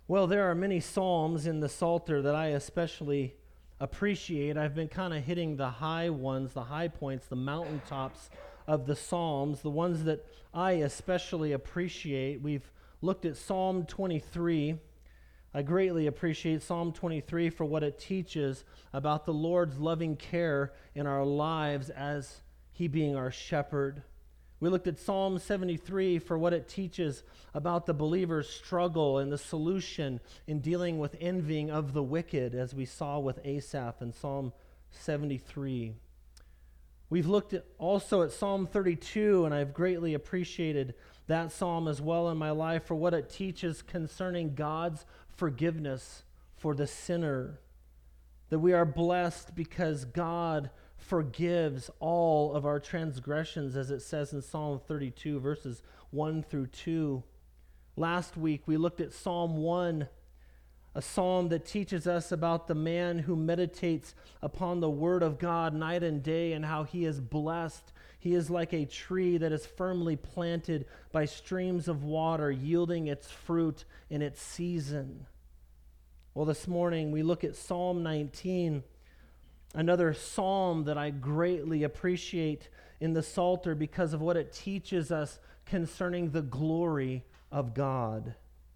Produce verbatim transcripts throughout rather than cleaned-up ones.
Well, there are many psalms in the Psalter that I especially appreciate. I've been kind of hitting the high ones, the high points, the mountaintops of the psalms, the ones that I especially appreciate. We've looked at Psalm twenty-three. I greatly appreciate Psalm twenty-three for what it teaches about the Lord's loving care in our lives as He being our shepherd. We looked at Psalm seventy-three for what it teaches about the believer's struggle and the solution in dealing with envying of the wicked, as we saw with Asaph in Psalm seventy-three. We've looked at also at Psalm thirty-two, and I've greatly appreciated that psalm as well in my life for what it teaches concerning God's forgiveness for the sinner. That we are blessed because God forgives all of our transgressions, as it says in Psalm thirty-two, verses one through two. Last week we looked at Psalm one, a psalm that teaches us about the man who meditates upon the word of God night and day and how he is blessed. He is like a tree that is firmly planted by streams of water, yielding its fruit in its season. Well, this morning we look at Psalm nineteen, another psalm that I greatly appreciate in the Psalter because of what it teaches us concerning the glory of God.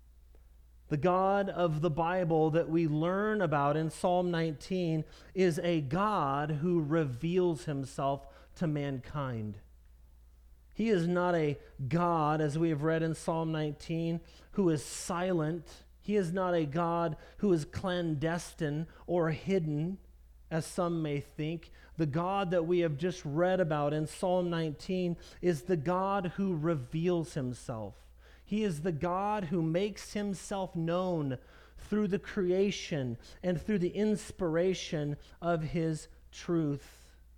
The God of the Bible that we learn about in Psalm nineteen is a God who reveals himself to mankind. He is not a God, as we have read in Psalm nineteen, who is silent. He is not a God who is clandestine or hidden, as some may think. The God that we have just read about in Psalm nineteen is the God who reveals himself. He is the God who makes himself known through the creation and through the inspiration of his truth.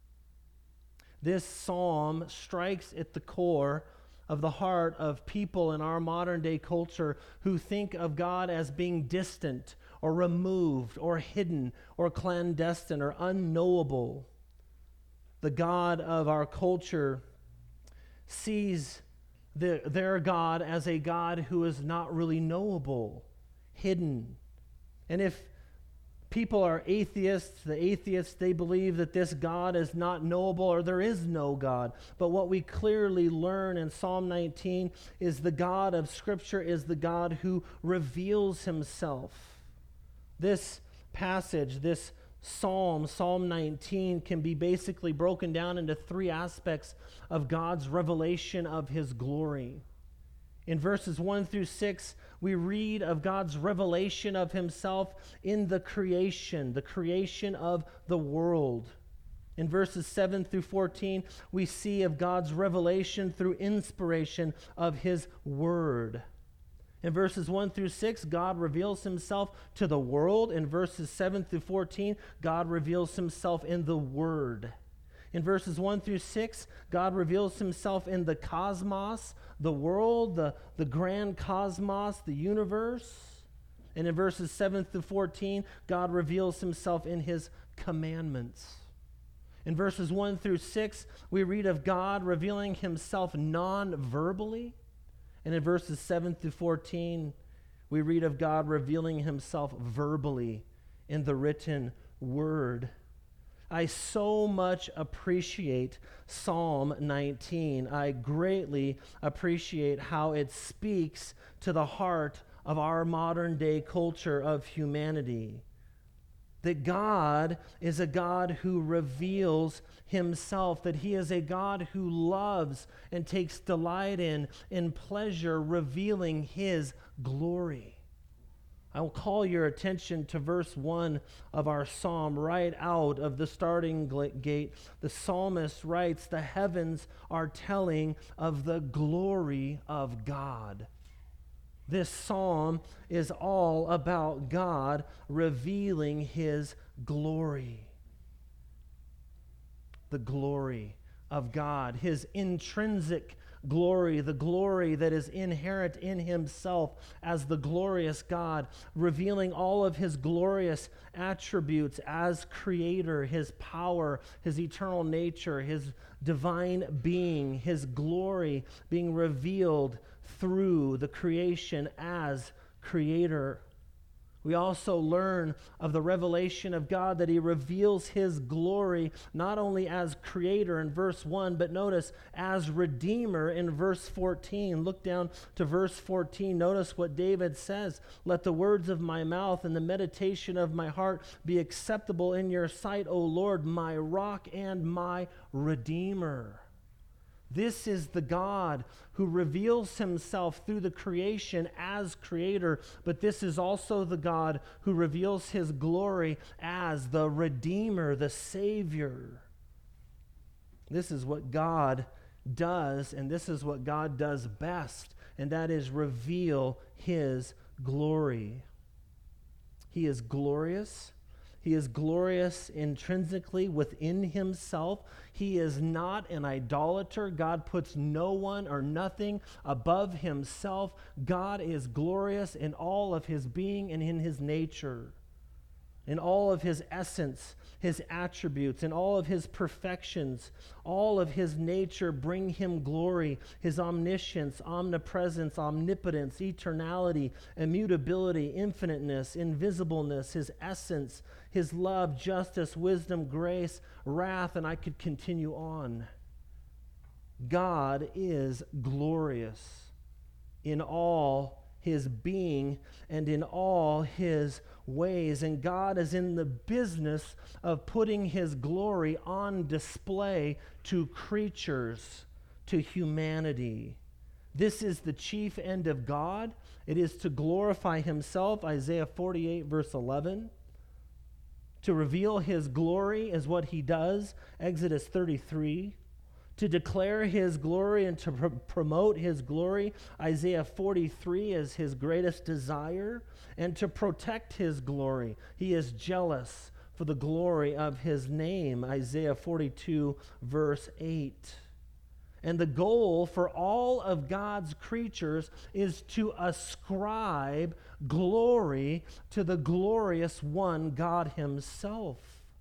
This psalm strikes at the core of the heart of people in our modern day culture who think of God as being distant or removed or hidden or clandestine or unknowable. The God of our culture sees the, their God as a God who is not really knowable, hidden. And if people are atheists, the atheists, they believe that this God is not knowable or there is no God. But what we clearly learn in Psalm nineteen is the God of Scripture is the God who reveals himself. This passage, this psalm, Psalm nineteen, can be basically broken down into three aspects of God's revelation of his glory. In verses one through six, we read of God's revelation of himself in the creation, the creation of the world. In verses seven through fourteen, we see of God's revelation through inspiration of his word. In verses one through six, God reveals himself to the world. In verses seven through fourteen, God reveals himself in the word. In verses one through six, God reveals himself in the cosmos, the world, the, the grand cosmos, the universe. And in verses seven through fourteen, God reveals himself in his commandments. In verses one through six, we read of God revealing himself non-verbally. And in verses seven through fourteen, we read of God revealing himself verbally in the written word. I so much appreciate Psalm nineteen. I greatly appreciate how it speaks to the heart of our modern day culture of humanity. That God is a God who reveals himself, that he is a God who loves and takes delight in, in pleasure, revealing his glory. I will call your attention to verse one of our psalm. Right out of the starting gate, the psalmist writes, "The heavens are telling of the glory of God." This psalm is all about God revealing his glory. The glory of God, his intrinsic glory, the glory that is inherent in himself as the glorious God, revealing all of his glorious attributes as creator, his power, his eternal nature, his divine being, his glory being revealed through the creation as creator. We also learn of the revelation of God that he reveals his glory not only as creator in verse one, but notice as redeemer in verse fourteen. Look down to verse fourteen. Notice what David says. Let the words of my mouth and the meditation of my heart be acceptable in your sight, O Lord, my rock and my redeemer. This is the God who reveals himself through the creation as creator, but this is also the God who reveals his glory as the Redeemer, the Savior. This is what God does, and this is what God does best, and that is reveal his glory. He is glorious. He is glorious intrinsically within himself. He is not an idolater. God puts no one or nothing above himself. God is glorious in all of his being and in his nature, in all of his essence, his attributes, in all of his perfections. All of his nature bring him glory. His omniscience, omnipresence, omnipotence, eternality, immutability, infiniteness, invisibleness, his essence, his love, justice, wisdom, grace, wrath, and I could continue on. God is glorious in all his being and in all his ways. And God is in the business of putting his glory on display to creatures, to humanity. This is the chief end of God. It is to glorify himself, Isaiah forty-eight, verse eleven. To reveal his glory is what he does, Exodus thirty-three. To declare his glory and to pr- promote his glory, Isaiah forty-three is his greatest desire. And to protect his glory, he is jealous for the glory of his name, Isaiah forty-two, verse eight. And the goal for all of God's creatures is to ascribe glory to the glorious one, God himself.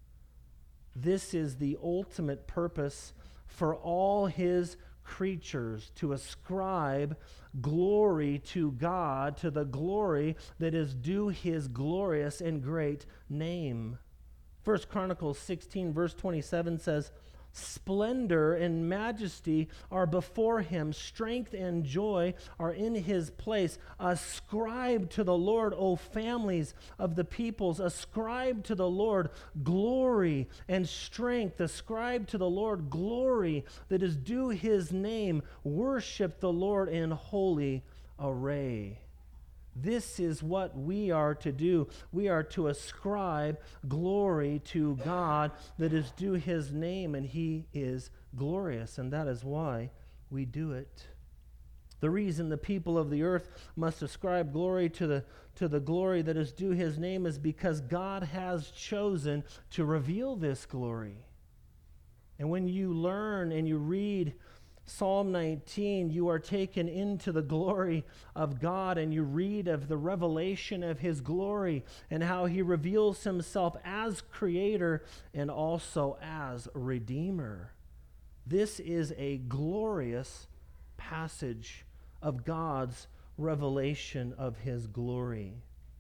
This is the ultimate purpose for all his creatures, to ascribe glory to God, to the glory that is due his glorious and great name. First Chronicles sixteen, verse twenty-seven says, splendor and majesty are before him. Strength and joy are in his place. Ascribe to the Lord, O families of the peoples. Ascribe to the Lord glory and strength. Ascribe to the Lord glory that is due his name. Worship the Lord in holy array. This is what we are to do. We are to ascribe glory to God that is due his name, and he is glorious, and that is why we do it. The reason the people of the earth must ascribe glory to the, to the glory that is due his name is because God has chosen to reveal this glory. And when you learn and you read Psalm nineteen, you are taken into the glory of God, and you read of the revelation of his glory and how he reveals himself as creator and also as redeemer. This is a glorious passage of God's revelation of his glory.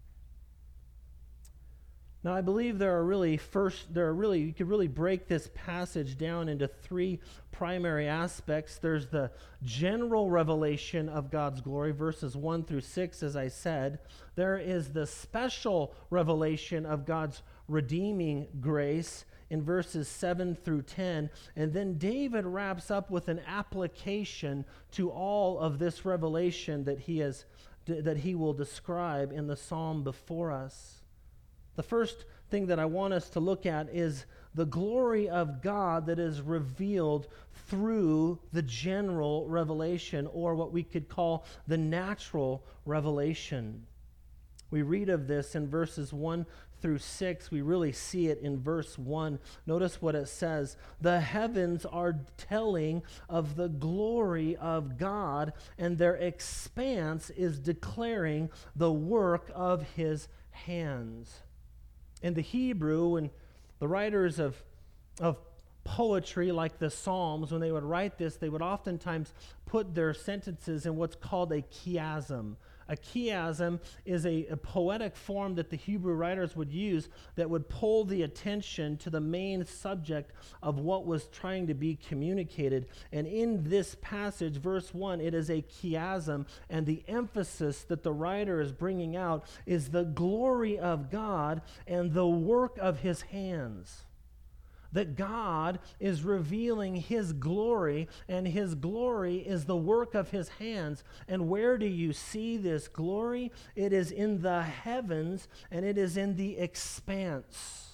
Now, I believe there are really first, there are really, you could really break this passage down into three primary aspects. There's the general revelation of God's glory, verses one through six, as I said. There is the special revelation of God's redeeming grace in verses seven through ten. And then David wraps up with an application to all of this revelation that he has, that he will describe in the psalm before us. The first thing that I want us to look at is the glory of God that is revealed through the general revelation, or what we could call the natural revelation. We read of this in verses one through six. We really see it in verse one. Notice what it says. The heavens are telling of the glory of God, and their expanse is declaring the work of his hands. In the Hebrew, and the writers of, of poetry, like the Psalms, when they would write this, they would oftentimes put their sentences in what's called a chiasm, A chiasm is a, a poetic form that the Hebrew writers would use that would pull the attention to the main subject of what was trying to be communicated. And in this passage, verse one, it is a chiasm, and the emphasis that the writer is bringing out is the glory of God and the work of his hands. That God is revealing his glory, and his glory is the work of his hands. And where do you see this glory? It is in the heavens, and it is in the expanse.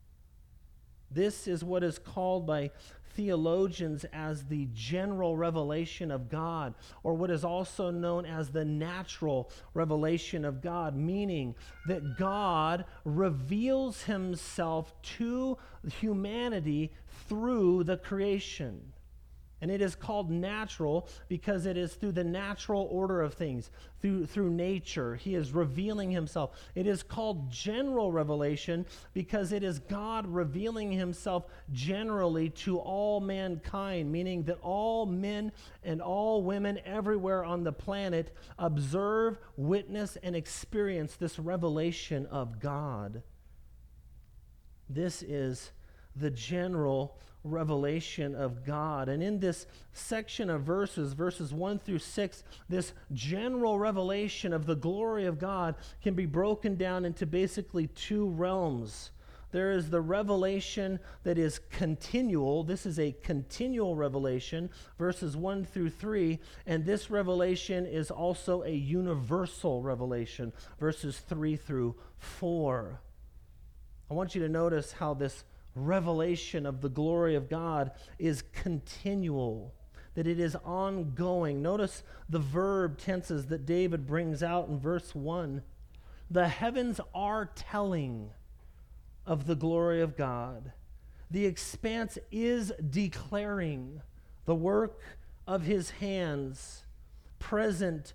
This is what is called by theologians as the general revelation of God, or what is also known as the natural revelation of God, meaning that God reveals himself to humanity through the creation. And it is called natural because it is through the natural order of things, through, through nature. He is revealing himself. It is called general revelation because it is God revealing himself generally to all mankind, meaning that all men and all women everywhere on the planet observe, witness, and experience this revelation of God. This is the general revelation of God. And in this section of verses, verses one through six, this general revelation of the glory of God can be broken down into basically two realms. There is the revelation that is continual. This is a continual revelation, verses one through three, and this revelation is also a universal revelation, verses three through four. I want you to notice how this revelation of the glory of God is continual, that it is ongoing. Notice the verb tenses that David brings out in verse one. The heavens are telling of the glory of God. The expanse is declaring the work of his hands, present,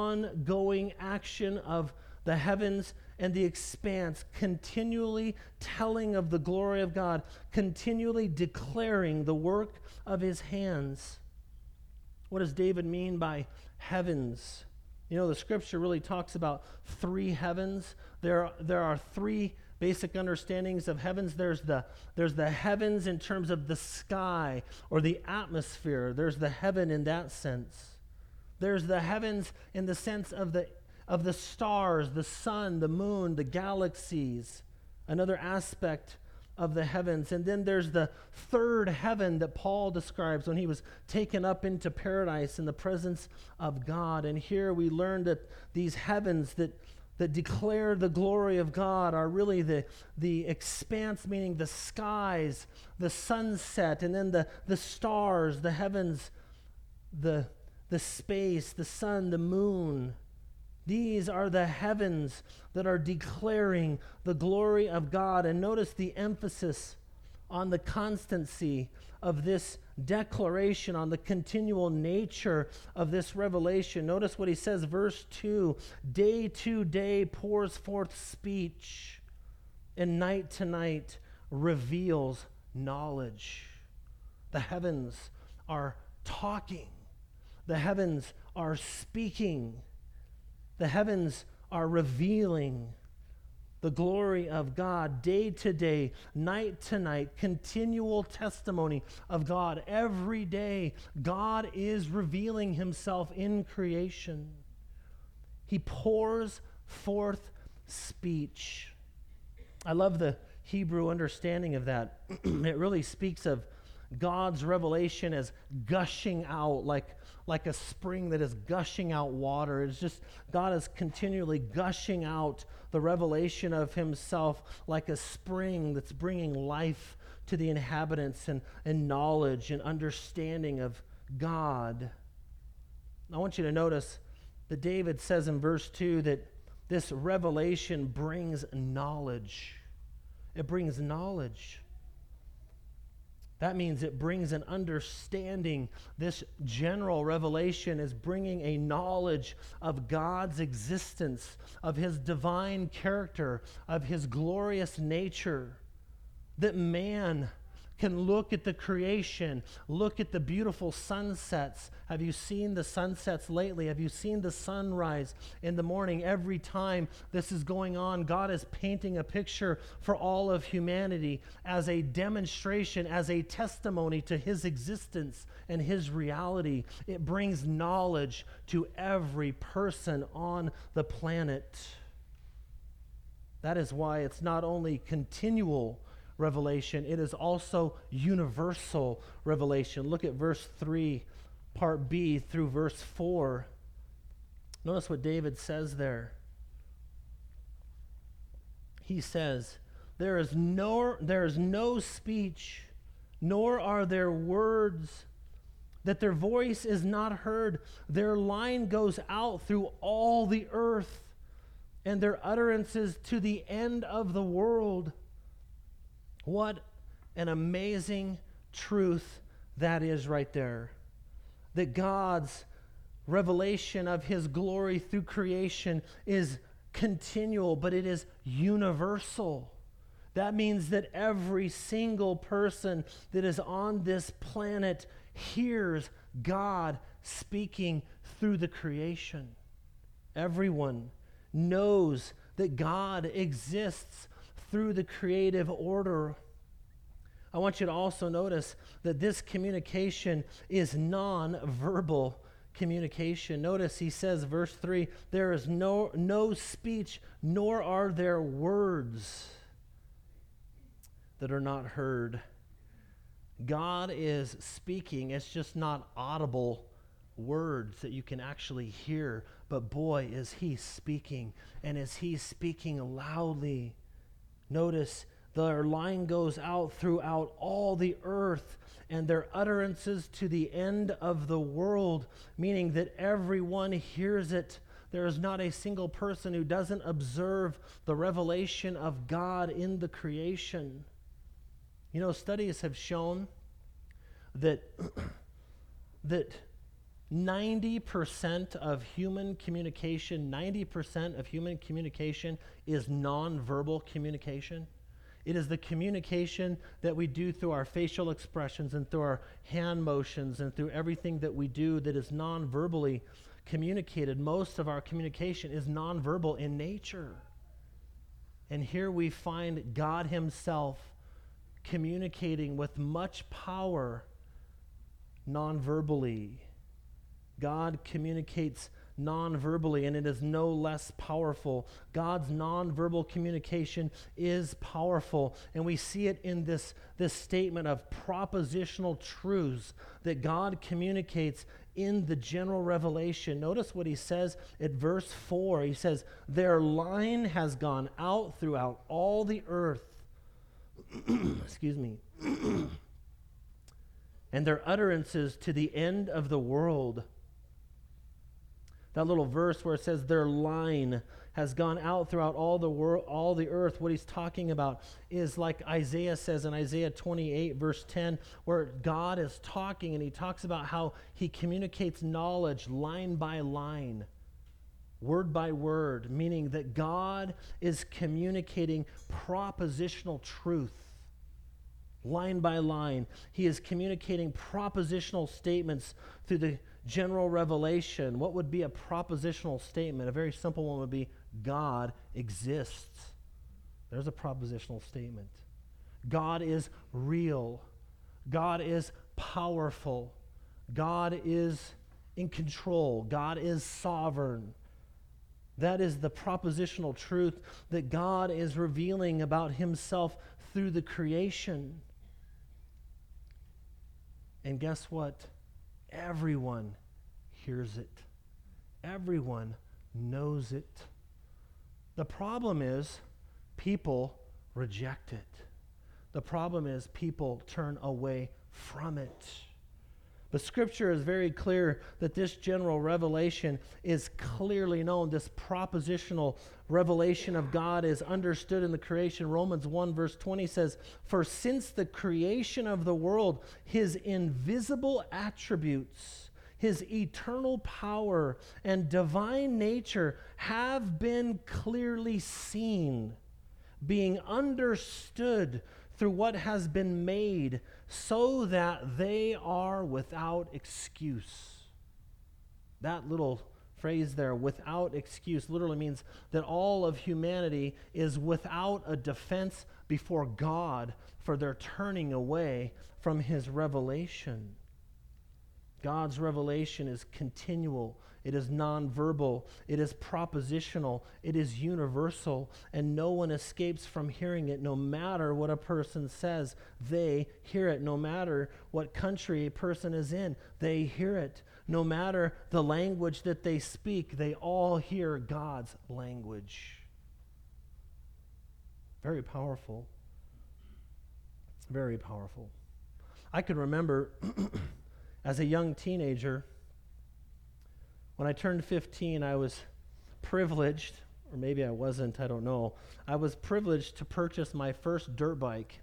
ongoing action of the heavens and the expanse, continually telling of the glory of God, continually declaring the work of his hands. What does David mean by heavens? You know, the scripture really talks about three heavens. There, there are three basic understandings of heavens. There's the, there's the heavens in terms of the sky or the atmosphere. There's the heaven in that sense. There's the heavens in the sense of the of the stars, the sun, the moon, the galaxies, another aspect of the heavens. And then there's the third heaven that Paul describes when he was taken up into paradise in the presence of God. And here we learn that these heavens that, that declare the glory of God are really the, the expanse, meaning the skies, the sunset, and then the, the stars, the heavens, the, the space, the sun, the moon. These are the heavens that are declaring the glory of God. And notice the emphasis on the constancy of this declaration, on the continual nature of this revelation. Notice what he says, verse two, day to day pours forth speech, and night to night reveals knowledge. The heavens are talking. The heavens are speaking. The heavens are revealing the glory of God day to day, night to night, continual testimony of God. Every day, God is revealing himself in creation. He pours forth speech. I love the Hebrew understanding of that. It really speaks of God's revelation as gushing out like, like a spring that is gushing out water. It's just God is continually gushing out the revelation of himself like a spring that's bringing life to the inhabitants and, and knowledge and understanding of God. I want you to notice that David says in verse two that this revelation brings knowledge. It brings knowledge. That means it brings an understanding. This general revelation is bringing a knowledge of God's existence, of his divine character, of his glorious nature, that man can look at the creation, look at the beautiful sunsets. Have you seen the sunsets lately? Have you seen the sunrise in the morning? Every time this is going on, God is painting a picture for all of humanity as a demonstration, as a testimony to his existence and his reality. It brings knowledge to every person on the planet. That is why it's not only continual revelation, it is also universal revelation. Look at verse three, part B through verse four. Notice what David says there. He says, there is no, there is no speech, nor are there words, that their voice is not heard. Their line goes out through all the earth, and their utterances to the end of the world. What an amazing truth that is right there. That God's revelation of his glory through creation is continual, but it is universal. That means that every single person that is on this planet hears God speaking through the creation. Everyone knows that God exists through the creative order. I want you to also notice that this communication is non-verbal communication. Notice he says, verse three, there is no, no speech, nor are there words that are not heard. God is speaking. It's just not audible words that you can actually hear. But boy, is he speaking. And is he speaking loudly? Notice their line goes out throughout all the earth, and their utterances to the end of the world, meaning that everyone hears it. There is not a single person who doesn't observe the revelation of God in the creation. You know, studies have shown that that ninety percent of human communication, ninety percent of human communication is nonverbal communication. It is the communication that we do through our facial expressions and through our hand motions and through everything that we do that is non-verbally communicated. Most of our communication is non-verbal in nature. And here we find God himself communicating with much power non-verbally. God communicates non-verbally, and it is no less powerful. God's non-verbal communication is powerful, and we see it in this, this statement of propositional truths that God communicates in the general revelation. Notice what he says at verse four. He says, their line has gone out throughout all the earth. Excuse me. And their utterances to the end of the world. That little verse where it says their line has gone out throughout all the world, all the earth, what he's talking about is like Isaiah says in Isaiah twenty-eight, verse ten, where God is talking and he talks about how he communicates knowledge line by line, word by word, meaning that God is communicating propositional truth. Line by line, he is communicating propositional statements through the general revelation. What would be a propositional statement? A very simple one would be, God exists. There's a propositional statement. God is real. God is powerful. God is in control. God is sovereign. That is the propositional truth that God is revealing about himself through the creation. And guess what? Everyone hears it. Everyone knows it. The problem is people reject it. The problem is people turn away from it. But Scripture is very clear that this general revelation is clearly known. This propositional revelation of God is understood in the creation. Romans one verse twenty says, for since the creation of the world, his invisible attributes, his eternal power and divine nature have been clearly seen, being understood through what has been made, so that they are without excuse. That little phrase there, without excuse, literally means that all of humanity is without a defense before God for their turning away from his revelation. God's revelation is continual. It is nonverbal. It is propositional. It is universal. And no one escapes from hearing it. No matter what a person says, they hear it. No matter what country a person is in, they hear it. No matter the language that they speak, they all hear God's language. Very powerful. Very powerful. I can remember as a young teenager, when I turned fifteen, I was privileged, or maybe I wasn't, I don't know. I was privileged to purchase my first dirt bike.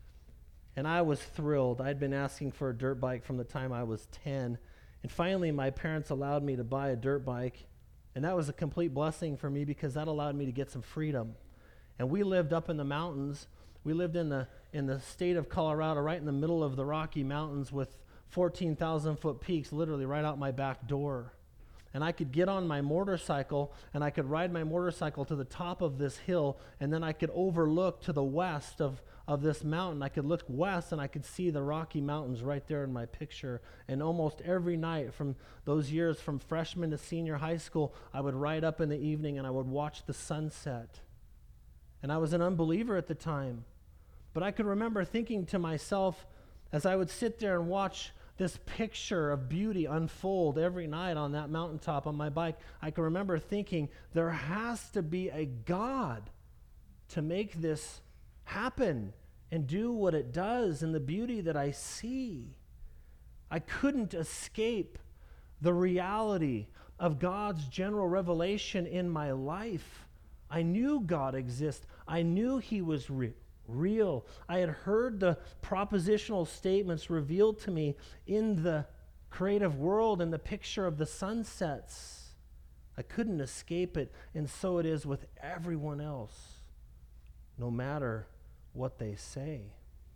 And I was thrilled. I'd been asking for a dirt bike from the time I was ten. And finally, my parents allowed me to buy a dirt bike. And that was a complete blessing for me because that allowed me to get some freedom. And we lived up in the mountains. We lived in the in the state of Colorado, right in the middle of the Rocky Mountains with fourteen thousand foot peaks literally right out my back door. And I could get on my motorcycle and I could ride my motorcycle to the top of this hill, and then I could overlook to the west of, of this mountain. I could look west and I could see the Rocky Mountains right there in my picture. And almost every night from those years, from freshman to senior high school, I would ride up in the evening and I would watch the sunset. And I was an unbeliever at the time. But I could remember thinking to myself, as I would sit there and watch this picture of beauty unfold every night on that mountaintop on my bike, I can remember thinking, there has to be a God to make this happen and do what it does and the beauty that I see. I couldn't escape the reality of God's general revelation in my life. I knew God exists. I knew he was real. real. I had heard the propositional statements revealed to me in the creative world and the picture of the sunsets. I couldn't escape it, and so it is with everyone else, no matter what they say.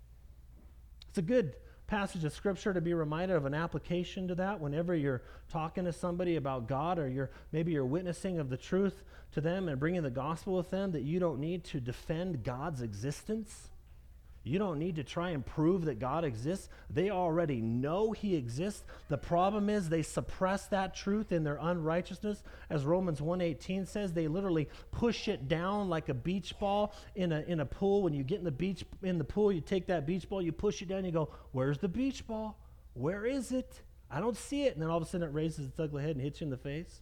It's a good passage of Scripture to be reminded of an application to that whenever you're talking to somebody about God, or you're maybe you're witnessing of the truth to them and bringing the gospel with them, that you don't need to defend God's existence. You don't need to try and prove that God exists. They already know he exists. The problem is they suppress that truth in their unrighteousness. As Romans one eighteen says, they literally push it down like a beach ball in a in a pool. When you get in the beach in the pool, you take that beach ball, you push it down, you go, "Where's the beach ball? Where is it? I don't see it." And then all of a sudden it raises its ugly head and hits you in the face.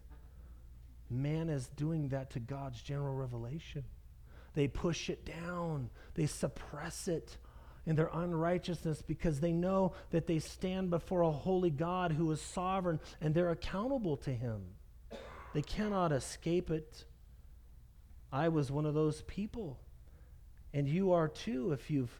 Man is doing that to God's general revelation. They push it down. They suppress it in their unrighteousness because they know that they stand before a holy God who is sovereign and they're accountable to him. They cannot escape it. I was one of those people. And you are too if you've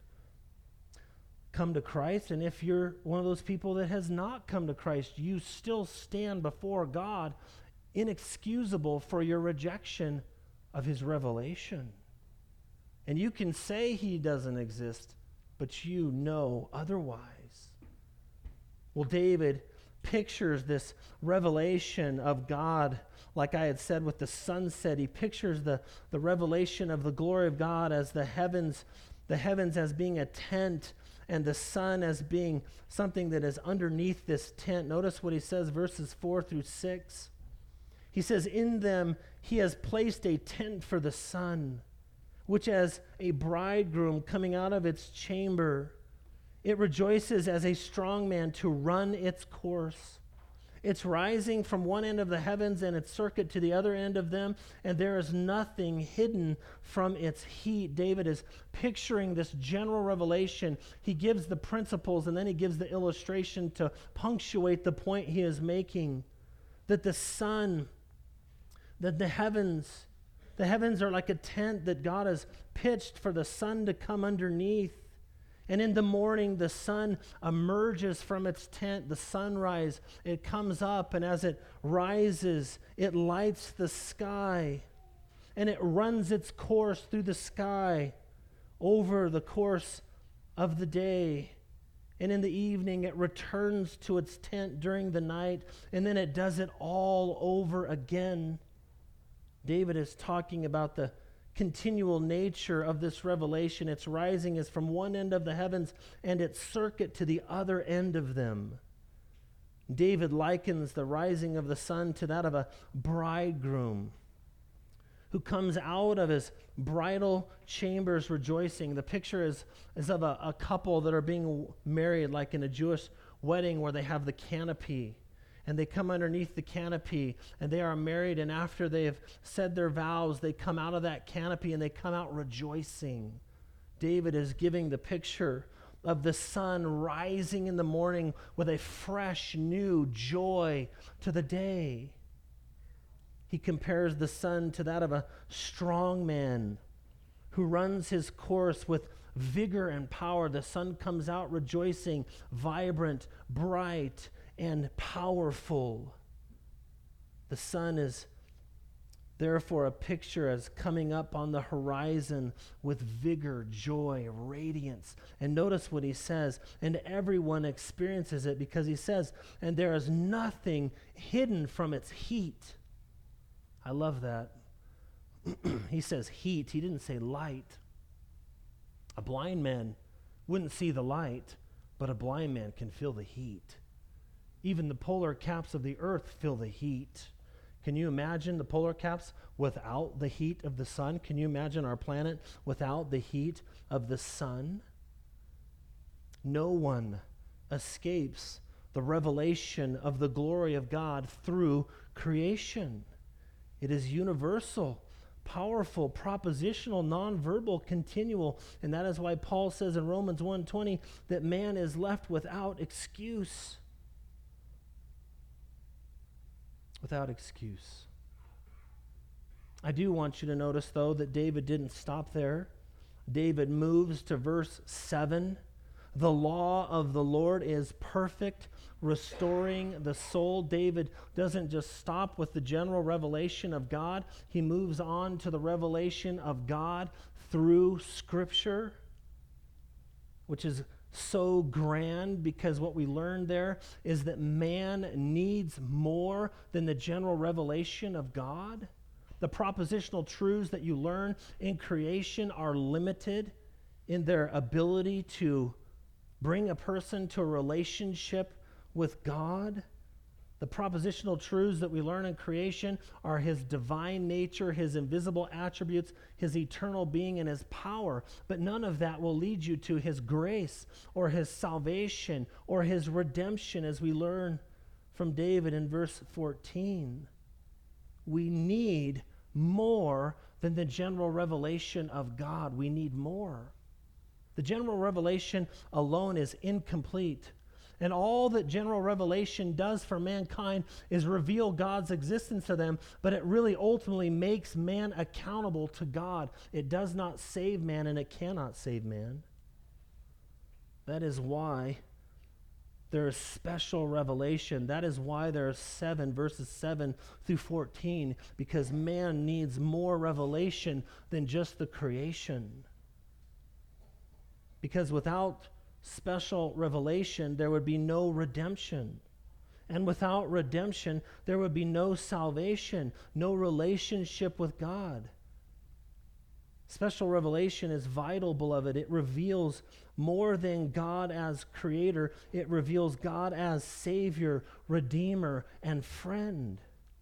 come to Christ. And if you're one of those people that has not come to Christ, you still stand before God inexcusable for your rejection of his revelation. And you can say he doesn't exist, but you know otherwise. Well, David pictures this revelation of God, like I had said with the sunset. He pictures the, the revelation of the glory of God as the heavens, the heavens as being a tent, and the sun as being something that is underneath this tent. Notice what he says, verses four through six. He says, "In them he has placed a tent for the sun, which as a bridegroom coming out of its chamber, it rejoices as a strong man to run its course. It's rising from one end of the heavens and its circuit to the other end of them, and there is nothing hidden from its heat." David is picturing this general revelation. He gives the principles and then he gives the illustration to punctuate the point he is making, that the sun, that the heavens, The heavens are like a tent that God has pitched for the sun to come underneath. And in the morning, the sun emerges from its tent, the sunrise. It comes up, and as it rises, it lights the sky. And it runs its course through the sky over the course of the day. And in the evening, it returns to its tent during the night, and then it does it all over again. David is talking about the continual nature of this revelation. Its rising is from one end of the heavens, and its circuit to the other end of them. David likens the rising of the sun to that of a bridegroom who comes out of his bridal chambers rejoicing. The picture is, is of a, a couple that are being married, like in a Jewish wedding where they have the canopy. And they come underneath the canopy, and they are married, and after they have said their vows, they come out of that canopy, and they come out rejoicing. David is giving the picture of the sun rising in the morning with a fresh, new joy to the day. He compares the sun to that of a strong man who runs his course with vigor and power. The sun comes out rejoicing, vibrant, bright, and powerful. The sun is therefore a picture as coming up on the horizon with vigor, joy, radiance. And notice what he says, and everyone experiences it, because he says, and there is nothing hidden from its heat. I love that. He says heat. He didn't say light. A blind man wouldn't see the light, but a blind man can feel the heat. Even the polar caps of the earth feel the heat. Can you imagine the polar caps without the heat of the sun? Can you imagine our planet without the heat of the sun? No one escapes the revelation of the glory of God through creation. It is universal, powerful, propositional, nonverbal, continual. And that is why Paul says in Romans one twenty that man is left without excuse. Without excuse. I do want you to notice, though, that David didn't stop there. David moves to verse seven. The law of the Lord is perfect, restoring the soul. David doesn't just stop with the general revelation of God. He moves on to the revelation of God through Scripture, which is so grand, because what we learned there is that man needs more than the general revelation of God. The propositional truths that you learn in creation are limited in their ability to bring a person to a relationship with God. The propositional truths that we learn in creation are his divine nature, his invisible attributes, his eternal being, and his power. But none of that will lead you to his grace or his salvation or his redemption, as we learn from David in verse fourteen. We need more than the general revelation of God. We need more. The general revelation alone is incomplete. And all that general revelation does for mankind is reveal God's existence to them, but it really ultimately makes man accountable to God. It does not save man, and it cannot save man. That is why there is special revelation. That is why there are seven, verses seven through fourteen, because man needs more revelation than just the creation. Because without special revelation, there would be no redemption. And without redemption, there would be no salvation, no relationship with God. Special revelation is vital, beloved. It reveals more than God as creator. It reveals God as Savior, Redeemer, and friend.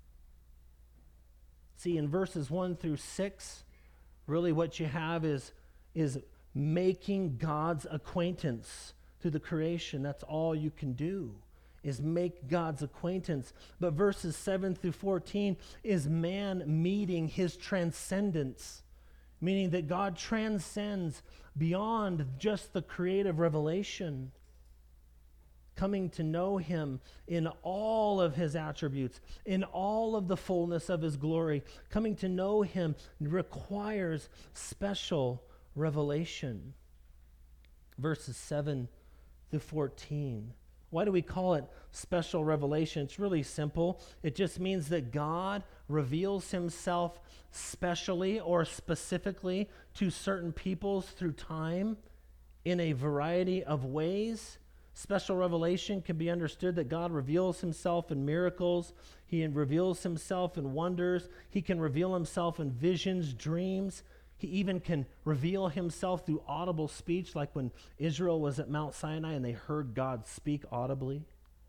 See, in verses one through six, really what you have is, is making God's acquaintance through the creation. That's all you can do, is make God's acquaintance. But verses seven through fourteen is man meeting his transcendence, meaning that God transcends beyond just the creative revelation, coming to know him in all of his attributes, in all of the fullness of his glory. Coming to know him requires special revelation. Verses seven through fourteen. Why do we call it special revelation? It's really simple. It just means that God reveals himself specially or specifically to certain peoples through time in a variety of ways. Special revelation can be understood that God reveals himself in miracles. He reveals himself in wonders. He can reveal himself in visions, dreams. He even can reveal himself through audible speech, like when Israel was at Mount Sinai and they heard God speak audibly.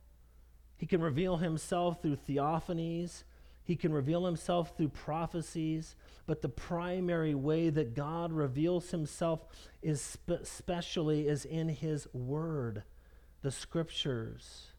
He can reveal himself through theophanies. He can reveal himself through prophecies. But the primary way that God reveals himself is spe- especially is in his word, the scriptures.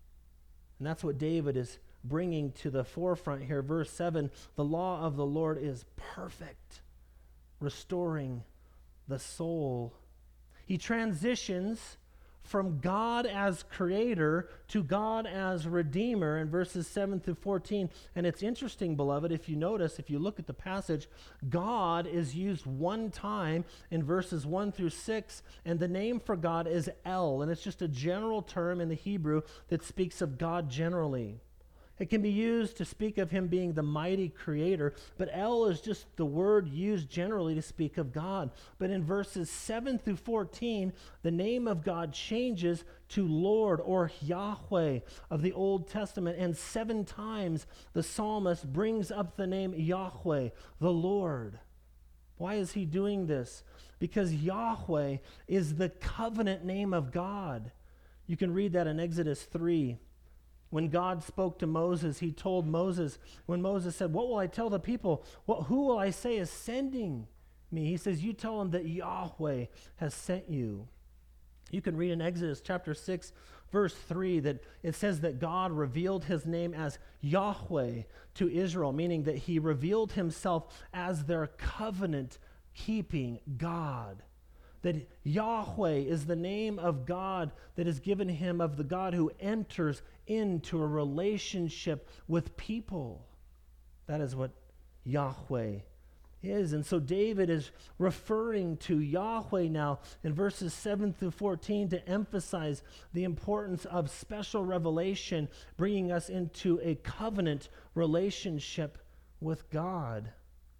And that's what David is bringing to the forefront here. Verse seven, the law of the Lord is perfect, restoring the soul. He transitions from God as creator to God as redeemer in verses seven through fourteen. And it's interesting, beloved, if you notice, if you look at the passage, God is used one time in verses one through six, and the name for God is El, and it's just a general term in the Hebrew that speaks of God generally. It can be used to speak of him being the mighty creator, but El is just the word used generally to speak of God. But in verses seven through fourteen, the name of God changes to Lord or Yahweh of the Old Testament, and seven times the psalmist brings up the name Yahweh, the Lord. Why is he doing this? Because Yahweh is the covenant name of God. You can read that in Exodus three. When God spoke to Moses, he told Moses, when Moses said, what will I tell the people? What, who will I say is sending me? He says, you tell them that Yahweh has sent you. You can read in Exodus chapter six, verse three, that it says that God revealed his name as Yahweh to Israel, meaning that he revealed himself as their covenant-keeping God. That Yahweh is the name of God that is given him, of the God who enters into a relationship with people. That is what Yahweh is. And so David is referring to Yahweh now in verses seven through fourteen to emphasize the importance of special revelation, bringing us into a covenant relationship with God.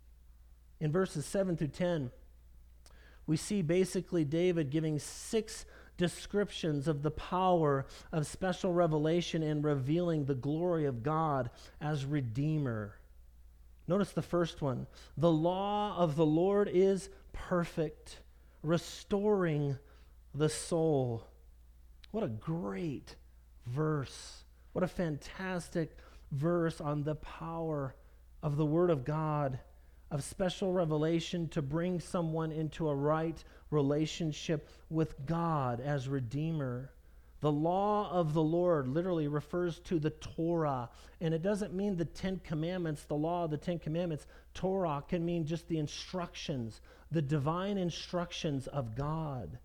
In verses seven through ten, we see basically David giving six descriptions of the power of special revelation in revealing the glory of God as Redeemer. Notice the first one. The law of the Lord is perfect, restoring the soul. What a great verse. What a fantastic verse on the power of the Word of God, of special revelation to bring someone into a right relationship with God as Redeemer. The law of the Lord literally refers to the Torah, and it doesn't mean the Ten Commandments, the law of the Ten Commandments. Torah can mean just the instructions, the divine instructions of God.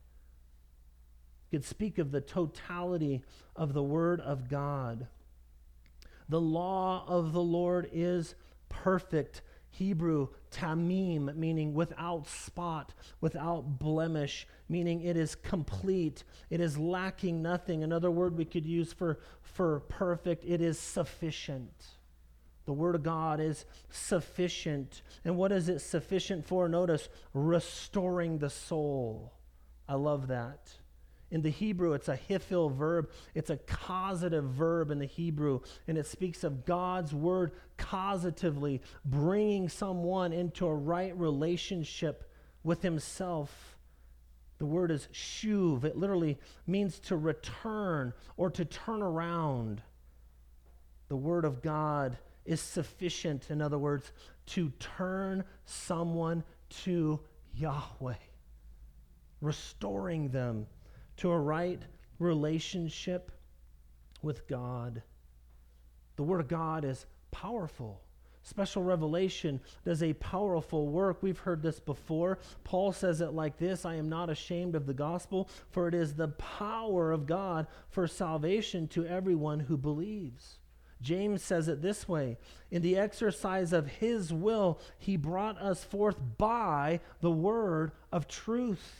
You could speak of the totality of the Word of God. The law of the Lord is perfect. Hebrew, tamim, meaning without spot, without blemish, meaning it is complete, it is lacking nothing. Another word we could use for, for perfect, it is sufficient. The Word of God is sufficient. And what is it sufficient for? Notice, restoring the soul. I love that. In the Hebrew, it's a hifil verb. It's a causative verb in the Hebrew, and it speaks of God's word causatively bringing someone into a right relationship with himself. The word is shuv. It literally means to return or to turn around. The Word of God is sufficient, in other words, to turn someone to Yahweh, restoring them to a right relationship with God. The Word of God is powerful. Special revelation does a powerful work. We've heard this before. Paul says it like this: I am not ashamed of the gospel, for it is the power of God for salvation to everyone who believes. James says it this way: in the exercise of his will, he brought us forth by the word of truth.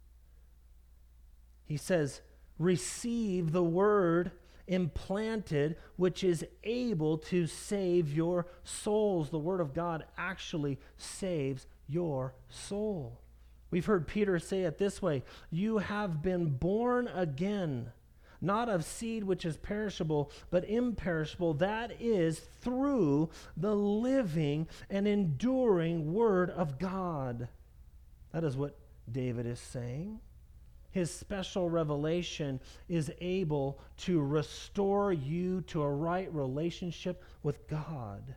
He says, receive the word implanted, which is able to save your souls. The Word of God actually saves your soul. We've heard Peter say it this way: you have been born again, not of seed which is perishable, but imperishable, that is, through the living and enduring Word of God. That is what David is saying. His special revelation is able to restore you to a right relationship with God.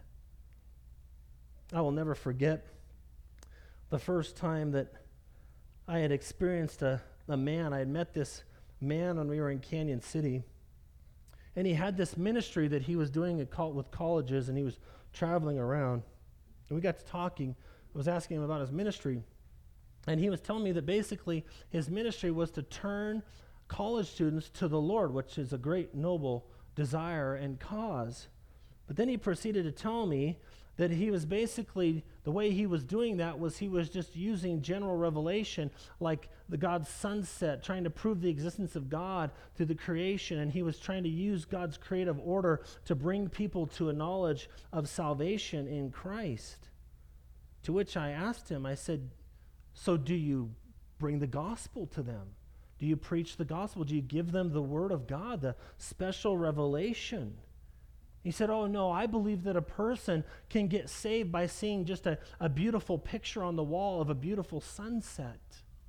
I will never forget the first time that I had experienced a, a man. I had met this man when we were in Canyon City, and he had this ministry that he was doing at col- with colleges, and he was traveling around. And we got to talking. I was asking him about his ministry, and he was telling me that basically his ministry was to turn college students to the Lord, which is a great noble desire and cause. But then he proceeded to tell me that he was basically, the way he was doing that was he was just using general revelation, like the God's sunset, trying to prove the existence of God through the creation, and he was trying to use God's creative order to bring people to a knowledge of salvation in Christ. To which I asked him, I said, so do you bring the gospel to them? Do you preach the gospel? Do you give them the Word of God, the special revelation? He said, oh, no, I believe that a person can get saved by seeing just a, a beautiful picture on the wall of a beautiful sunset.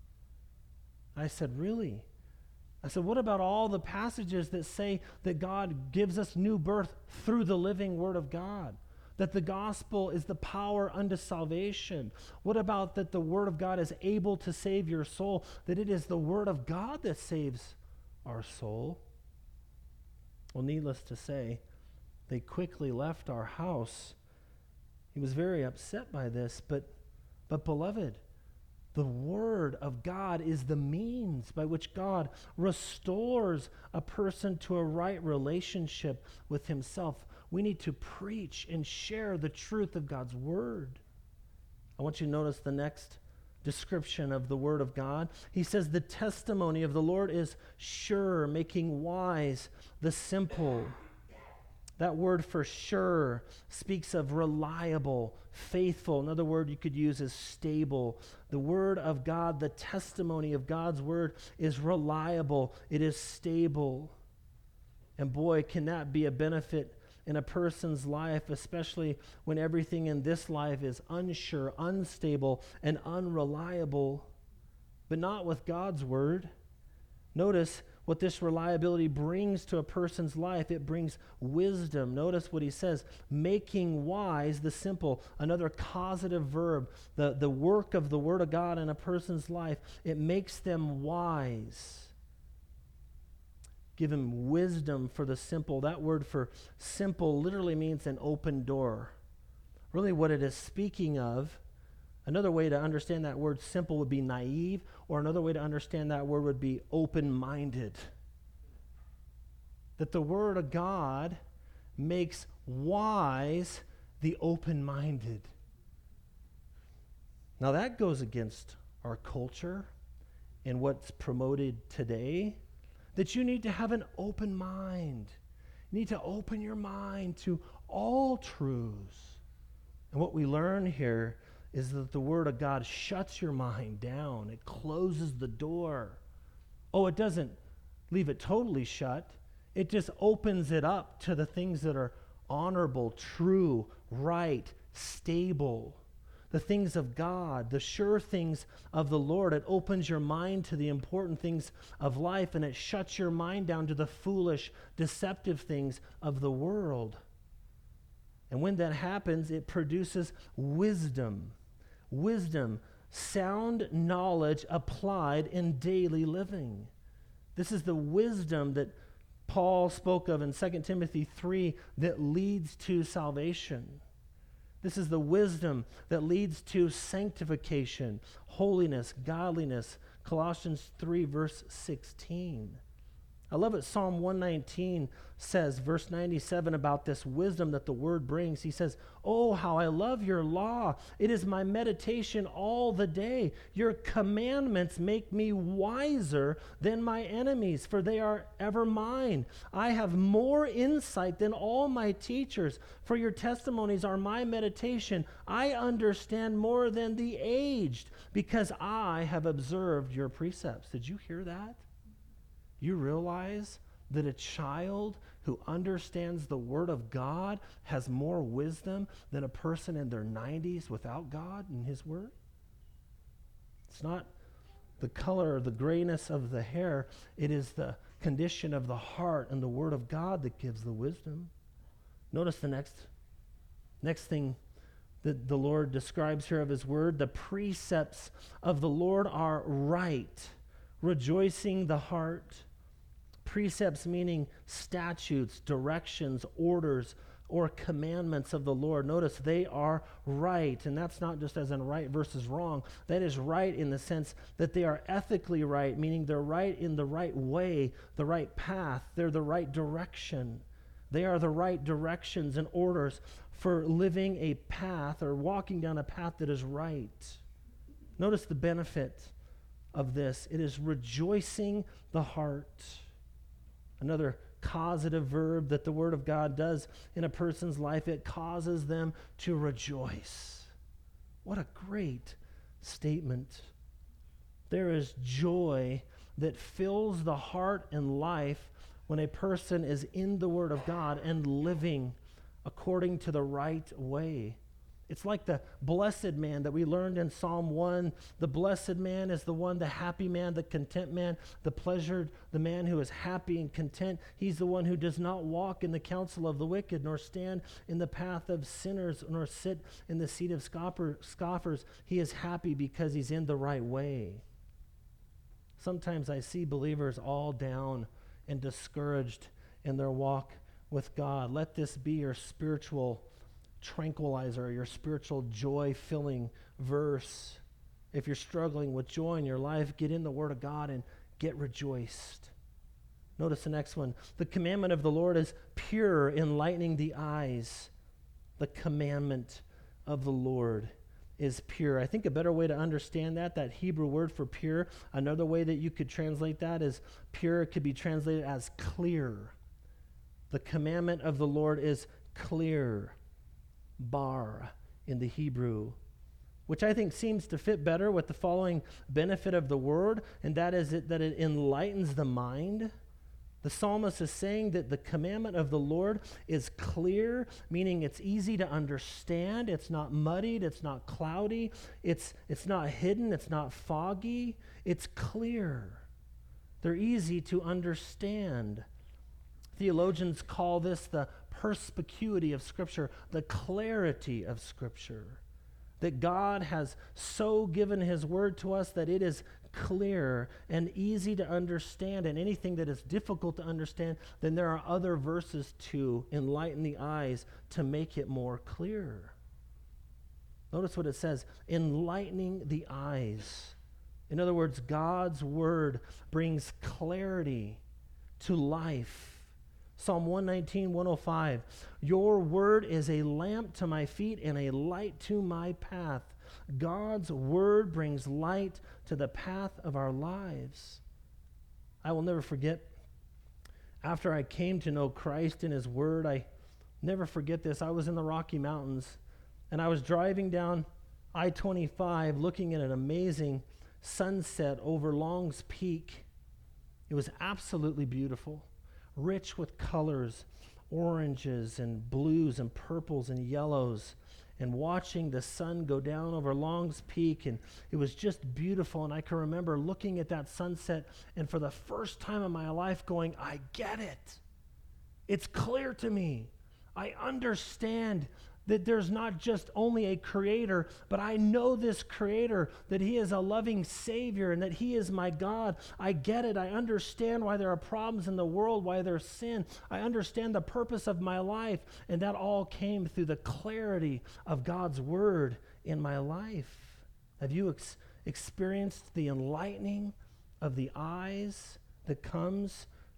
I said, really? I said, what about all the passages that say that God gives us new birth through the living Word of God? That the gospel is the power unto salvation. What about that the Word of God is able to save your soul? That it is the Word of God that saves our soul? Well, needless to say, they quickly left our house. He was very upset by this, but, but beloved, the Word of God is the means by which God restores a person to a right relationship with himself. We need to preach and share the truth of God's Word. I want you to notice the next description of the Word of God. He says, the testimony of the Lord is sure, making wise the simple. That word for sure speaks of reliable, faithful. Another word you could use is stable. The Word of God, the testimony of God's Word is reliable. It is stable. And boy, can that be a benefit in a person's life, especially when everything in this life is unsure, unstable, and unreliable, but not with God's Word. Notice what this reliability brings to a person's life. It brings wisdom. Notice what he says, making wise the simple. Another causative verb, the, the work of the Word of God in a person's life. It makes them wise. Give him wisdom for the simple. That word for simple literally means an open door. Really what it is speaking of, another way to understand that word simple would be naive, or another way to understand that word would be open-minded. That the Word of God makes wise the open-minded. Now that goes against our culture and what's promoted today, that you need to have an open mind. You need to open your mind to all truths. And what we learn here is that the Word of God shuts your mind down. It closes the door. Oh, it doesn't leave it totally shut. It just opens it up to the things that are honorable, true, right, stable. The things of God, the sure things of the Lord. It opens your mind to the important things of life, and it shuts your mind down to the foolish, deceptive things of the world. And when that happens, it produces wisdom. Wisdom, sound knowledge applied in daily living. This is the wisdom that Paul spoke of in Second Timothy three that leads to salvation. This is the wisdom that leads to sanctification, holiness, godliness. Colossians three, verse sixteen. I love what Psalm one nineteen says, verse ninety-seven, about this wisdom that the word brings. He says, "Oh, how I love your law. It is my meditation all the day. Your commandments make me wiser than my enemies, for they are ever mine. I have more insight than all my teachers, for your testimonies are my meditation. I understand more than the aged, because I have observed your precepts." Did you hear that? You realize that a child who understands the Word of God has more wisdom than a person in their nineties without God and His Word? It's not the color or the grayness of the hair. It is the condition of the heart and the Word of God that gives the wisdom. Notice the next, next thing that the Lord describes here of His Word. The precepts of the Lord are right, rejoicing the heart. Precepts meaning statutes, directions, orders, or commandments of the Lord. Notice they are right, and that's not just as in right versus wrong. That is right in the sense that they are ethically right, meaning they're right in the right way, the right path. They're the right direction. They are the right directions and orders for living a path or walking down a path that is right. Notice the benefit of this. It is rejoicing the heart. Another causative verb that the Word of God does in a person's life, it causes them to rejoice. What a great statement. There is joy that fills the heart and life when a person is in the Word of God and living according to the right way. It's like the blessed man that we learned in Psalm one. The blessed man is the one, the happy man, the content man, the pleasured, the man who is happy and content. He's the one who does not walk in the counsel of the wicked, nor stand in the path of sinners, nor sit in the seat of scoffer, scoffers. He is happy because he's in the right way. Sometimes I see believers all down and discouraged in their walk with God. Let this be your spiritual tranquilizer, your spiritual joy-filling verse. If you're struggling with joy in your life, get in the Word of God and get rejoiced. Notice the next one. The commandment of the Lord is pure, enlightening the eyes. The commandment of the Lord is pure. I think a better way to understand that, that Hebrew word for pure, another way that you could translate that is pure, could be translated as clear. The commandment of the Lord is clear. Bar in the Hebrew, which I think seems to fit better with the following benefit of the word, and that is it, that it enlightens the mind. The psalmist is saying that the commandment of the Lord is clear, meaning it's easy to understand, it's not muddied, it's not cloudy, it's, it's not hidden, it's not foggy, it's clear. They're easy to understand. Theologians call this the perspicuity of Scripture, the clarity of Scripture. That God has so given His Word to us that it is clear and easy to understand, and anything that is difficult to understand, then there are other verses to enlighten the eyes to make it more clear. Notice what it says, enlightening the eyes. In other words, God's Word brings clarity to life. Psalm one nineteen, one oh five, your word is a lamp to my feet and a light to my path. God's word brings light to the path of our lives. I will never forget, after I came to know Christ and His word, I never forget this. I was in the Rocky Mountains, and I was driving down I twenty-five looking at an amazing sunset over Long's Peak. It was absolutely beautiful. Rich with colors, oranges and blues and purples and yellows, and watching the sun go down over Long's Peak, and it was just beautiful. And I can remember looking at that sunset, and for the first time in my life going, I get it. It's clear to me. I understand that there's not just only a creator, but I know this creator, that He is a loving Savior and that He is my God. I get it. I understand why there are problems in the world, why there's sin. I understand the purpose of my life, and that all came through the clarity of God's word in my life. Have you ex- experienced the enlightening of the eyes that comes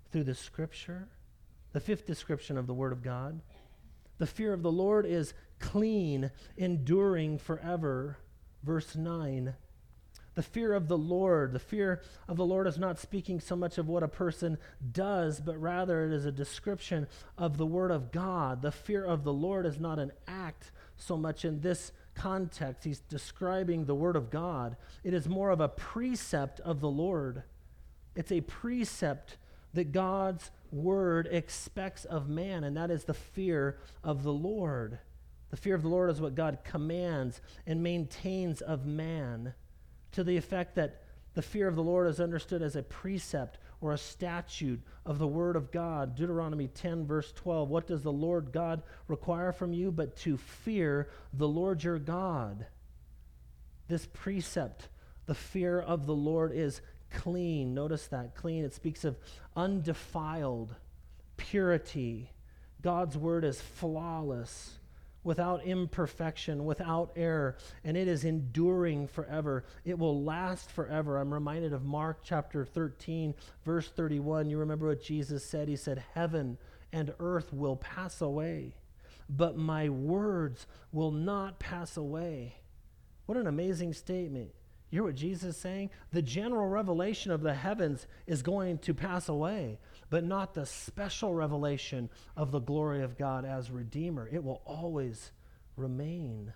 through the Scripture. The fifth description of the Word of God. The fear of the Lord is clean, enduring forever. Verse nine. The fear of the Lord. The fear of the Lord is not speaking so much of what a person does, but rather it is a description of the Word of God. The fear of the Lord is not an act so much in this context. He's describing the Word of God. It is more of a precept of the Lord. It's a precept that God's Word expects of man, and that is the fear of the Lord. The fear of the Lord is what God commands and maintains of man, to the effect that the fear of the Lord is understood as a precept or a statute of the Word of God. Deuteronomy ten, verse twelve, what does the Lord God require from you but to fear the Lord your God? This precept, the fear of the Lord, is clean. Notice that, clean. It speaks of undefiled, purity. God's Word is flawless, without imperfection, without error, and it is enduring forever. It will last forever. I'm reminded of Mark chapter thirteen, verse thirty-one. You remember what Jesus said? He said, heaven and earth will pass away, but my words will not pass away. What an amazing statement. You hear what Jesus is saying? The general revelation of the heavens is going to pass away, but not the special revelation of the glory of God as Redeemer. It will always remain.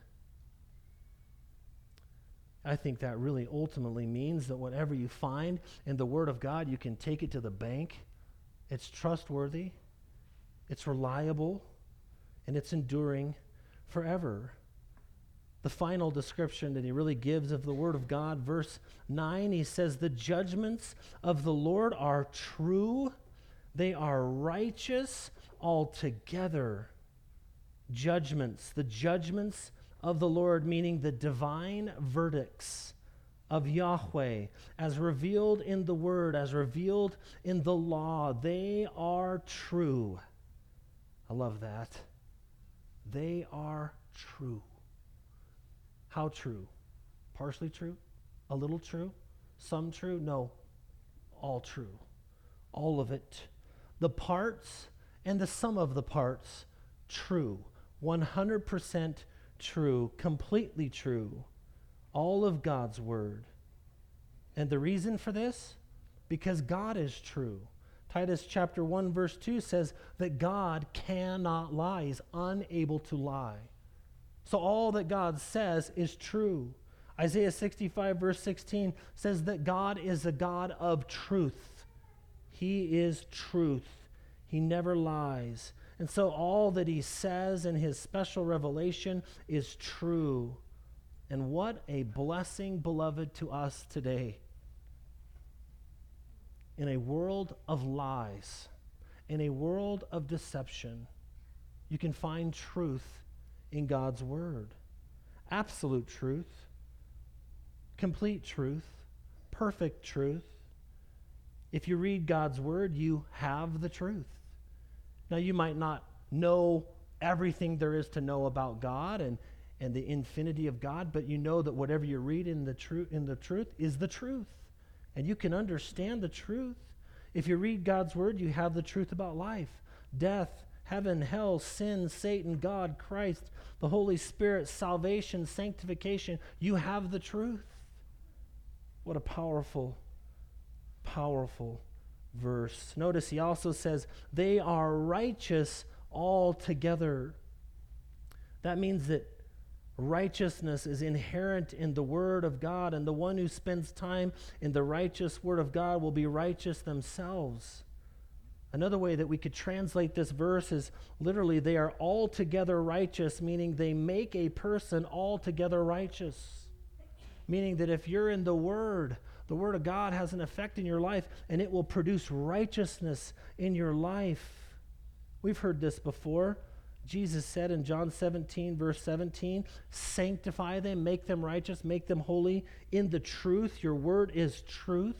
I think that really ultimately means that whatever you find in the Word of God, you can take it to the bank. It's trustworthy, it's reliable, and it's enduring forever. The final description that he really gives of the Word of God, verse nine, he says, the judgments of the Lord are true, they are righteous altogether. Judgments, the judgments of the Lord, meaning the divine verdicts of Yahweh, as revealed in the Word, as revealed in the law, they are true. I love that. They are true. How true? Partially true? A little true? Some true? No, all true. All of it. The parts and the sum of the parts, true. one hundred percent true, completely true. All of God's Word. And the reason for this? Because God is true. Titus chapter one, verse two says that God cannot lie. He's unable to lie. So all that God says is true. Isaiah sixty-five, verse sixteen says that God is a God of truth. He is truth. He never lies. And so all that he says in his special revelation is true. And what a blessing, beloved, to us today. In a world of lies, in a world of deception, you can find truth in God's Word. Absolute truth, complete truth, perfect truth. If you read God's Word, you have the truth. Now, you might not know everything there is to know about God and, and the infinity of God, but you know that whatever you read in the truth in the truth is the truth. And you can understand the truth. If you read God's Word, you have the truth about life, death, heaven, hell, sin, Satan, God, Christ, the Holy Spirit, salvation, sanctification. You have the truth. What a powerful, powerful verse. Notice he also says, they are righteous altogether. That means that righteousness is inherent in the Word of God, and the one who spends time in the righteous Word of God will be righteous themselves. Another way that we could translate this verse is literally, they are altogether righteous, meaning they make a person altogether righteous. Meaning that if you're in the Word, the Word of God has an effect in your life, and it will produce righteousness in your life. We've heard this before. Jesus said in John seventeen, verse seventeen, sanctify them, make them righteous, make them holy in the truth. Your Word is truth.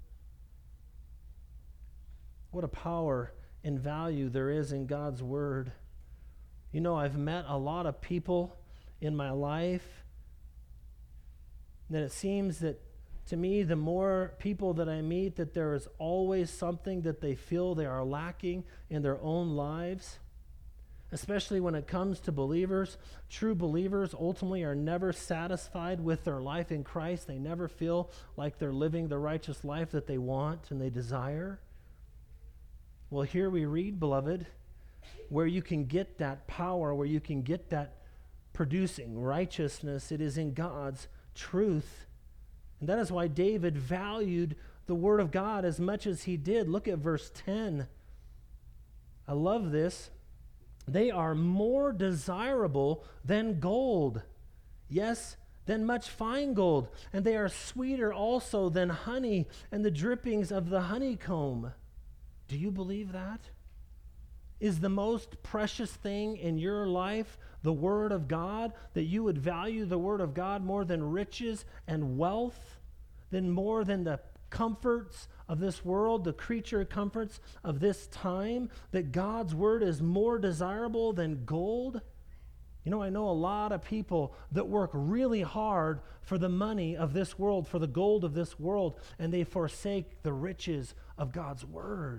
What a power and value there is in God's Word. You know, I've met a lot of people in my life that it seems that To me, the more people that I meet, that there is always something that they feel they are lacking in their own lives, especially when it comes to believers. True believers ultimately are never satisfied with their life in Christ. They never feel like they're living the righteous life that they want and they desire. Well, here we read, beloved, where you can get that power, where you can get that producing righteousness. It is in God's truth. And that is why David valued the Word of God as much as he did. Look at verse ten. I love this. They are more desirable than gold, yes, than much fine gold, and they are sweeter also than honey and the drippings of the honeycomb. Do you believe that? Is the most precious thing in your life the Word of God, that you would value the Word of God more than riches and wealth, than more than the comforts of this world, the creature comforts of this time, that God's Word is more desirable than gold? You know, I know a lot of people that work really hard for the money of this world, for the gold of this world, and they forsake the riches of God's Word.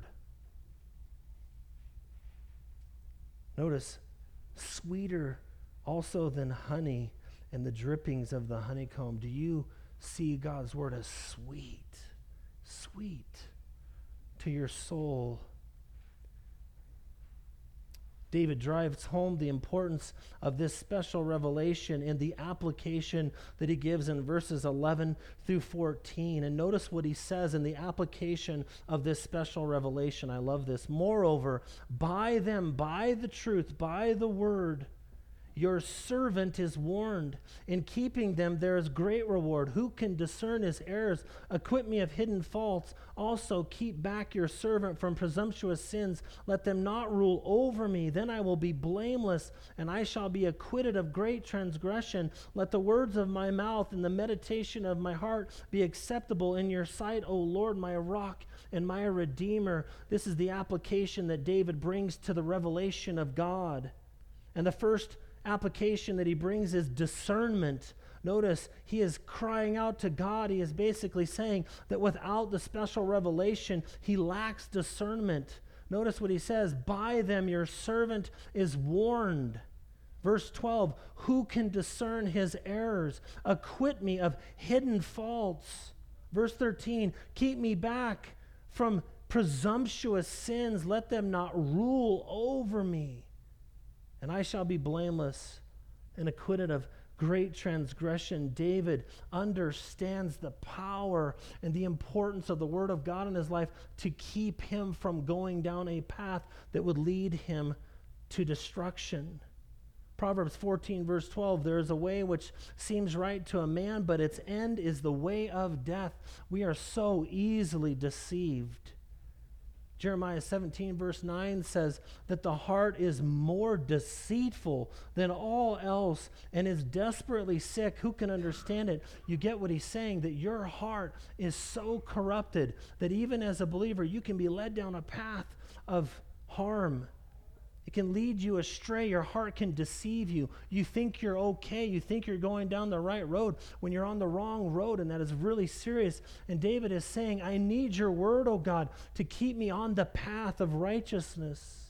Notice, sweeter also than honey and the drippings of the honeycomb. Do you see God's Word as sweet, sweet to your soul? David drives home the importance of this special revelation in the application that he gives in verses eleven through fourteen. And notice what he says in the application of this special revelation. I love this. Moreover, by them, by the truth, by the word, your servant is warned. In keeping them, there is great reward. Who can discern his errors? Acquit me of hidden faults. Also, keep back your servant from presumptuous sins. Let them not rule over me. Then I will be blameless, and I shall be acquitted of great transgression. Let the words of my mouth and the meditation of my heart be acceptable in your sight, O Lord, my rock and my redeemer. This is the application that David brings to the revelation of God. And the first application that he brings is discernment. Notice he is crying out to God. He is basically saying that without the special revelation, he lacks discernment. Notice what he says, by them your servant is warned. Verse twelve, who can discern his errors? Acquit me of hidden faults. Verse thirteen, keep me back from presumptuous sins. Let them not rule over me. And I shall be blameless and acquitted of great transgression. David understands the power and the importance of the Word of God in his life to keep him from going down a path that would lead him to destruction. Proverbs fourteen, verse twelve, there is a way which seems right to a man, but its end is the way of death. We are so easily deceived. Jeremiah seventeen, verse nine says that the heart is more deceitful than all else and is desperately sick. Who can understand it? You get what he's saying, that your heart is so corrupted that even as a believer, you can be led down a path of harm. It can lead you astray. Your heart can deceive you. You think you're okay. You think you're going down the right road when you're on the wrong road, and that is really serious. And David is saying, I need your word, O God, to keep me on the path of righteousness.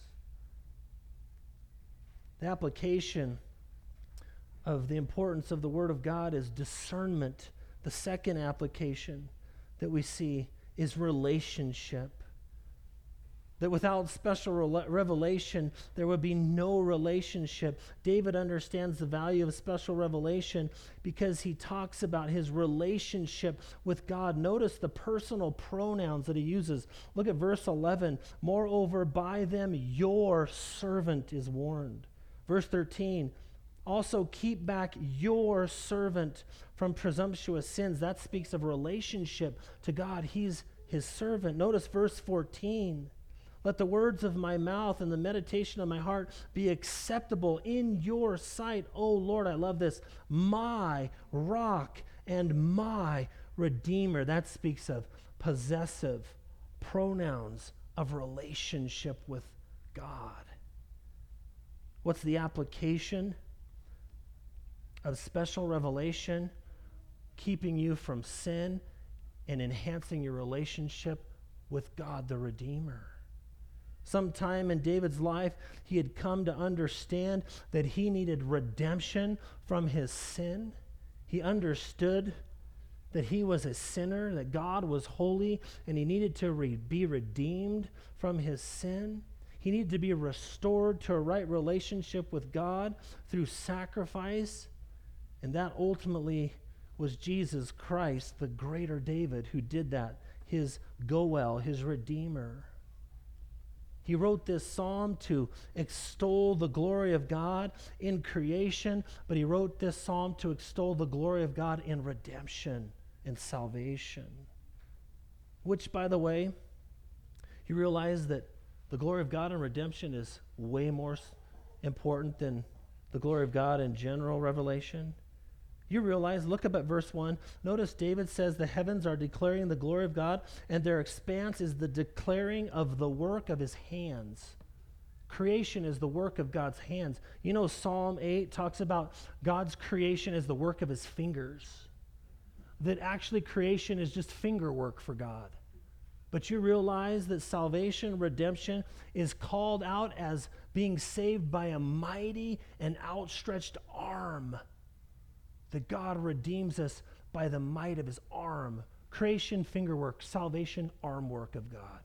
The application of the importance of the word of God is discernment. The second application that we see is relationship. That without special re- revelation, there would be no relationship. David understands the value of special revelation because he talks about his relationship with God. Notice the personal pronouns that he uses. Look at verse eleven. Moreover, by them your servant is warned. Verse thirteen. Also keep back your servant from presumptuous sins. That speaks of relationship to God. He's his servant. Notice verse fourteen. Let the words of my mouth and the meditation of my heart be acceptable in your sight, O Lord. I love this. My rock and my redeemer. That speaks of possessive pronouns of relationship with God. What's the application of special revelation? Keeping you from sin, and enhancing your relationship with God the Redeemer. Sometime in David's life, he had come to understand that he needed redemption from his sin. He understood that he was a sinner, that God was holy, and he needed to re- be redeemed from his sin. He needed to be restored to a right relationship with God through sacrifice. And that ultimately was Jesus Christ, the greater David, who did that, his Goel, his Redeemer. He wrote this psalm to extol the glory of God in creation, but he wrote this psalm to extol the glory of God in redemption and salvation. Which, by the way, you realize that the glory of God in redemption is way more important than the glory of God in general revelation. You realize, look up at verse one. Notice David says the heavens are declaring the glory of God, and their expanse is the declaring of the work of his hands. Creation is the work of God's hands. You know, Psalm eight talks about God's creation as the work of his fingers. That actually creation is just finger work for God. But you realize that salvation, redemption, is called out as being saved by a mighty and outstretched arm. That God redeems us by the might of his arm. Creation, finger work. Salvation, arm work of God.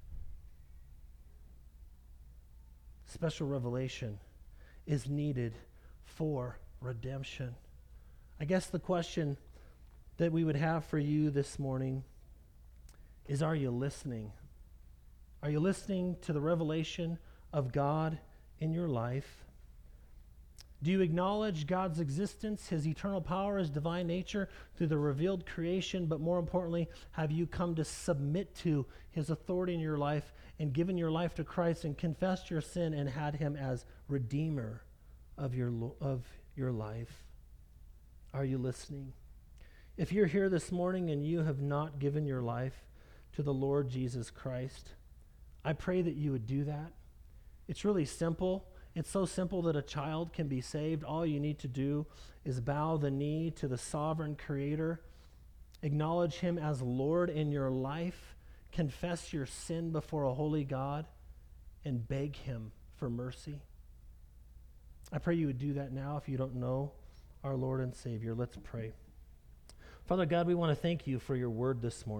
Special revelation is needed for redemption. I guess the question that we would have for you this morning is, are you listening? Are you listening to the revelation of God in your life? Do you acknowledge God's existence, his eternal power, his divine nature through the revealed creation? But more importantly, have you come to submit to his authority in your life and given your life to Christ and confessed your sin and had him as Redeemer of your, of your life? Are you listening? If you're here this morning and you have not given your life to the Lord Jesus Christ, I pray that you would do that. It's really simple. It's so simple that a child can be saved. All you need to do is bow the knee to the sovereign Creator, acknowledge him as Lord in your life, confess your sin before a holy God, and beg him for mercy. I pray you would do that now if you don't know our Lord and Savior. Let's pray. Father God, we want to thank you for your word this morning.